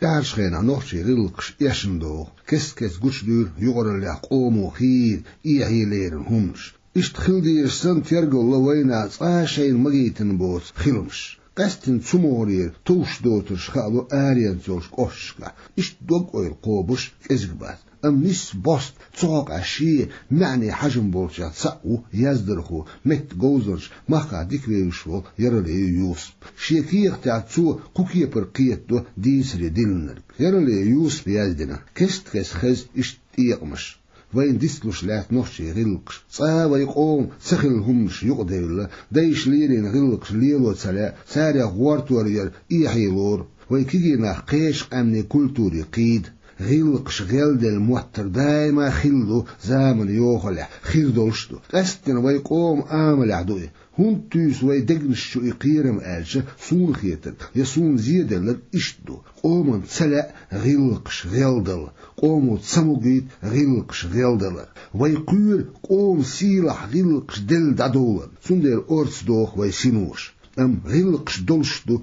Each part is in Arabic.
تعرش خينا نوحشي غلقش يشندو كس قش دور يغر اللي قومو خير إيحي لير همش إشت خلدي يرسن تيرقو لوينا عاشين مغيتن بوس خلمش قستن تسمورير توش دوترش خالو آريان زوش قوشكا إشت دوق اويل قوبش كزقبات نس بوست تسوق عشية معني حجم بولشا تسقو يزدرخو مت جوزرش مخا ديكويشو يرلي يوسف شيكيخ تعتسو كوكي برقيتو ديسري ديلنر يرلي يوسف يزدنا كس خز اشتيقمش وين ديسلوش لات نوشي غلقش صاوى يقوم سخل همش يقدر دايش ليرين غلقش ليلو تسلا سارع غوارت ورير إيحيلور ويكيجينا قيش أمني كولتوري قيد غلقش غلد الموتر دايما خلو زامن يوخلع خير دولشتو قستن ويقوم آمل عدوي هون تيس ويدقنش شو يقيرم آلشة سون خيتر يسون زيادة لك اشتو قومن تسلع غلقش غلدل قومو تسموغيت غلقش غلدل ويقير قوم سيلح غلقش دل دادولا سندر أرس دوخ ويسينوش غلقش دولشتو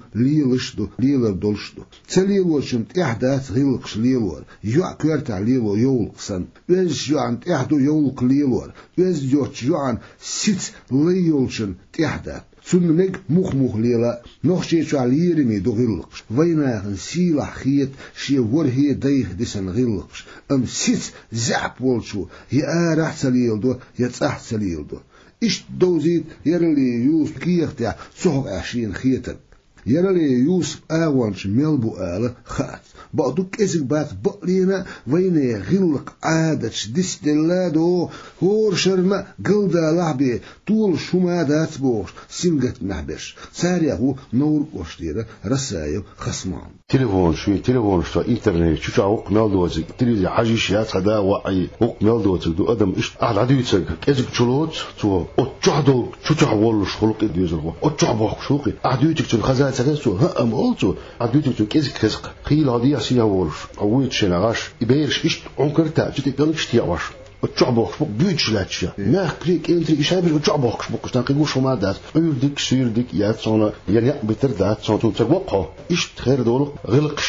ليلر دولشتو تليلوشن إحداث غلقش ليلور يوع كورتا ليلو يولقسن ويز يوعن إحدو يولق ليلور ويز يوعن سيت ليولشن إحداث سنمج مخ ليلا نخشي شو عليرمي دو غلقش ويناغن سيلا خيت شي ورهي دايخ ديسن غلقش سيت زعب والشو يا راح سليلدو يتصح سليلدو إشت دوزيت يرلي يوسف كيختع صحق 20 خيتر يرلي يوسف آوانش ميلبو آله خات بقدو كيسك بات بقلينا ويني غلق عادتش ديستلادو هور شرنا قلدا لعبي طول شمادات بوش سنجت محبش ساريهو نور وشتيرة رسايل خصمان تليفون شو انترنت شو عوق ميلدوزك تليزي حاجيشيات هدا وعي عوق ميلدوزك دو ادم اش عديوتك كيسك تشلوت تو اتشعدو شو ولش خلق ديزرو اتشعبوك شوقي عديوتك تخزات سكسو ها ام اولتو عديوتك كيسك قيل هدي سيا ولش اويت شناغاش يبيرش اشت عنكرتا تتقلقش تياواش اتشعبوك بوك بيوتش لاتشا ما كريك انتري اشابش اتشعبوك بوك شتنقيقو شمادات يردك سيردك يا صونا يعني بتردات صوتو تقوقو اشت خير دولو غلق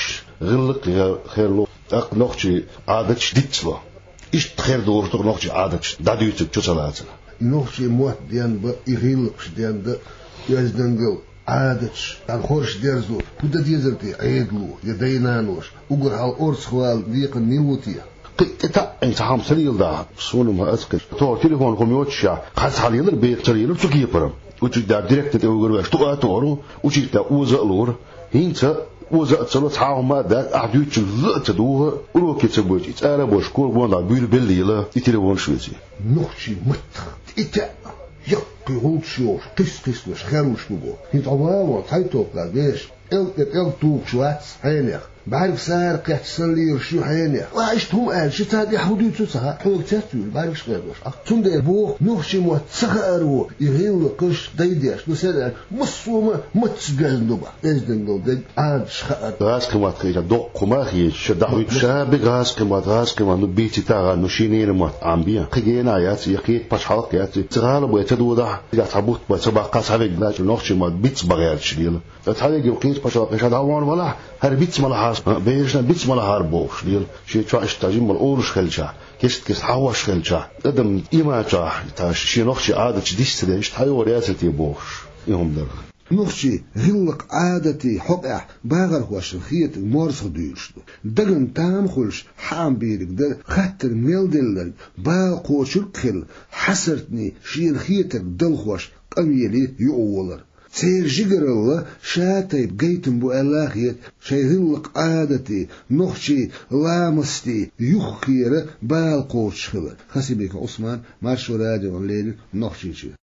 خير لو نوخشي عادتش ديتسلو اشت خير دولو نوخشي عادتش داديوتك تشلاتنا نوخشي موت ديان با يغلقش ديان دا يزدنقل عادتش عن خورش ديرزو ودا ديزرتي عيدلو يدينانوش وقر على الأرس خوال ديق النيوتي قطع انت عم سليل دا سونو ما اسكر تو تليفون كوميوتشا خاص حاليا البيت سليل تجيبرم وتجدا دايركت تقول واش تقاتورو وتجدا وزالور هينتا وزاتلو تعاو ما دا اعدوتش زت دوه وروكي تبوجي انا بشكور بونا بيل بالليله التليفون شويتي نوخشي متخ اتا يقي هولشوش قس خيروش نقول هيت عواوا تايتوك لابيش توك شوات هينيخ بعرف سار قيت سلير شو هينيخ وعشتهم قال شو تادي حدود تسها حوك تاتول بعرف شغيروش تندير بوخ نوخشي موت سخارو يغيو قش دايديش نسال مصومه متسجل نوبا ازدن دو عاد شخار غاس كما تخيل دوق ما خي شدحو شاب غاس كما نبيتي تاع نشينين ما امبيا خينا يات يقيت باش حلق يات تغال بو تدودا يا تبوت بسبا قاس عليك ناش نوخشي ما بيت بغير شديل تحالي يقيت باش هذا وان ولا هر بيت ملا بيرشنا بيت ملا هاربوش ديال شي تواش تاجي مال اورش خلشا كيس حواش خلشا ادم ايما تا شي نوخشي عادتش ديستدش تايو رياستي بوش يوم در نوخشي غلق عادتي حقع باغر هوش خيت مورس ديشتو دغن تام خلش حام بيرك در خاطر ميلدل با قوشل خل حسرتني شي خيتك دل خوش قميلي يؤولر سير جيجر الله شاتي بقيتم بو الاخيت شيغلق عادتي نخشي لامستي يخير بالقوش خبر خسي بيك عثمان مارشو راجع الليل نخشي